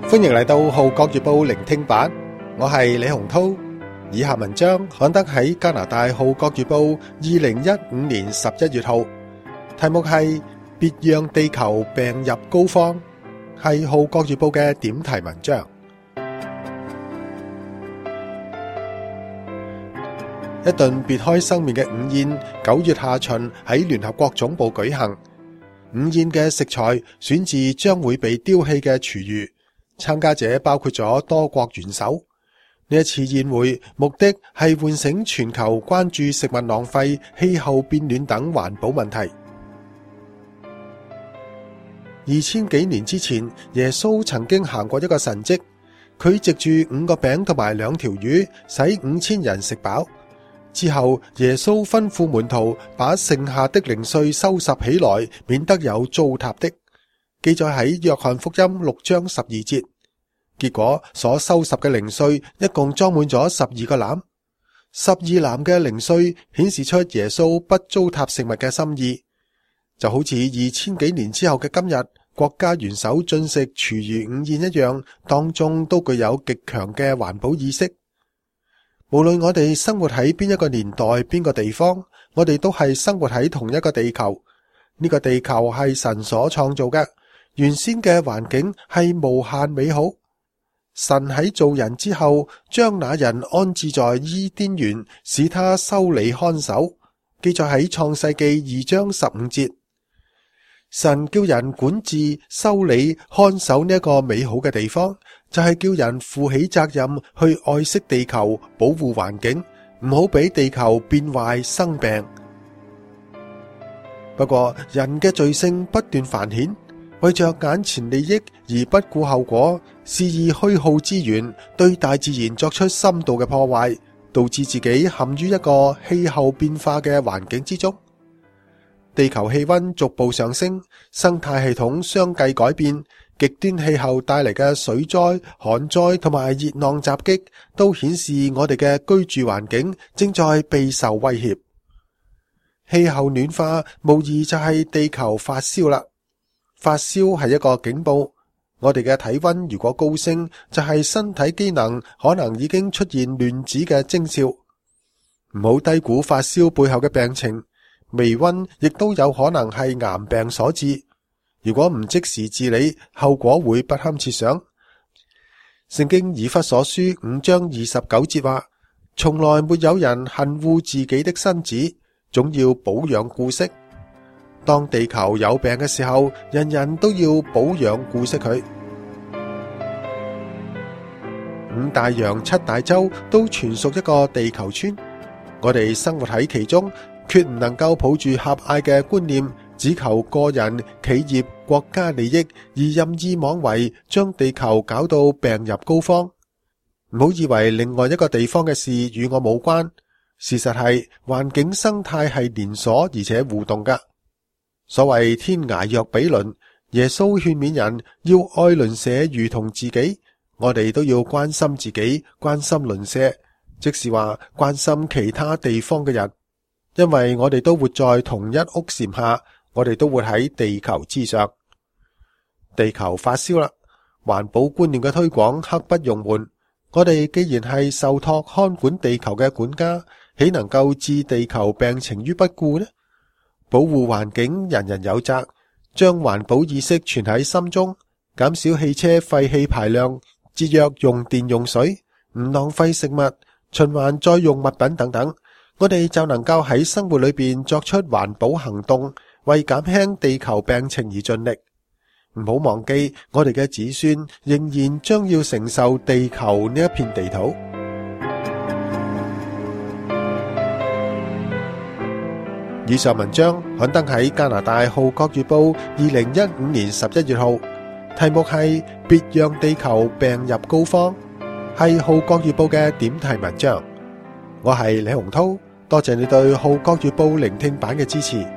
歡迎嚟到《號角月報》聆聽版，我係李洪濤。以下文章刊登喺加拿大《號角月報》2015年11月號，題目係別讓地球病入膏肓，係《號角月報》嘅點題文章。一頓別開生面嘅午宴，9月下旬喺聯合國總部舉行。午宴嘅食材選自將會被丟棄嘅廚餘，參加者包括咗多國元首。呢一次宴會目的係喚醒全球關注食物浪費、氣候變暖等環保問題。2000幾年之前，耶穌曾經行過一個神蹟，佢藉住5個餅同埋2條魚，使5000人食飽。之後，耶穌吩咐門徒把剩下的零碎收拾起來，免得有糟蹋的。記載喺約翰福音6章12節。結果所收拾嘅零碎一共裝滿咗12個籃。12籃嘅零碎顯示出耶穌不糟蹋食物嘅心意。就好似2000幾年之後嘅今日，國家元首進食廚餘午宴一樣，當中都具有極強嘅環保意識。無論我哋生活喺邊一個年代、邊個地方，我哋都係生活喺同一個地球。呢個地球係神所創造嘅，原先嘅環境係無限美好。神喺造人之後，將那人安置在伊甸園，使他修理看守。記載喺創世記2章15節。神叫人管治、修理、看守呢一個美好嘅地方，就係叫人負起責任去愛惜地球，保護環境，唔好俾地球變壞生病。不過人嘅罪性不斷繁衍，為着眼前利益而不顧後果，肆意虛耗資源，對大自然作出深度嘅破壞，導致自己陷於一個氣候變化嘅環境之中。地球氣溫逐步上升，生態系統相繼改變，極端氣候帶嚟嘅水災、旱災同埋熱浪襲擊，都顯示我哋嘅居住環境正在備受威脅。氣候暖化無疑就係地球發燒啦。發燒係一個警報，我哋嘅體溫如果高升，就係身體機能可能已經出現亂子嘅徵兆。唔好低估發燒背後嘅病情。微溫亦都有可能係癌病所致，如果唔即時治理，後果會不堪設想。聖經以弗所書5章29節話：從來沒有人恨惡自己的身子，總要保養顧惜。當地球有病嘅時候，人人都要保養顧惜佢。5大洋7大洲都全屬一個地球村，我哋生活喺其中，決唔能夠抱住狹隘嘅觀念，只求個人、企業、國家利益而任意妄為，將地球搞到病入膏肓。唔好以為另外一個地方嘅事與我冇關，事實係環境生態係連鎖而且互動㗎。所謂天涯若比鄰，耶穌勸勉人要愛鄰舍如同自己，我哋都要關心自己，關心鄰舍，即是話關心其他地方嘅人。因為我哋都活在同一屋檐下，我哋都活喺地球之上。地球發燒啦，環保觀念嘅推廣刻不容緩。我哋既然係受託看管地球嘅管家，豈能夠置地球病情於不顧呢？保護環境人人有責，將環保意識存喺心中，減少汽車廢氣排量，節約用電用水，唔浪費食物，循環再用物品等等。我哋就能夠喺生活裏邊作出環保行動，為減輕地球病情而盡力。唔好忘記，我哋嘅子孫仍然將要承受地球呢一片地土。以上文章刊登喺加拿大《號角月報》2015年11月號，題目係別讓地球病入膏肓，係《號角月報》嘅點題文章。我係李洪濤。多謝你對《號角月報》聆聽版嘅支持。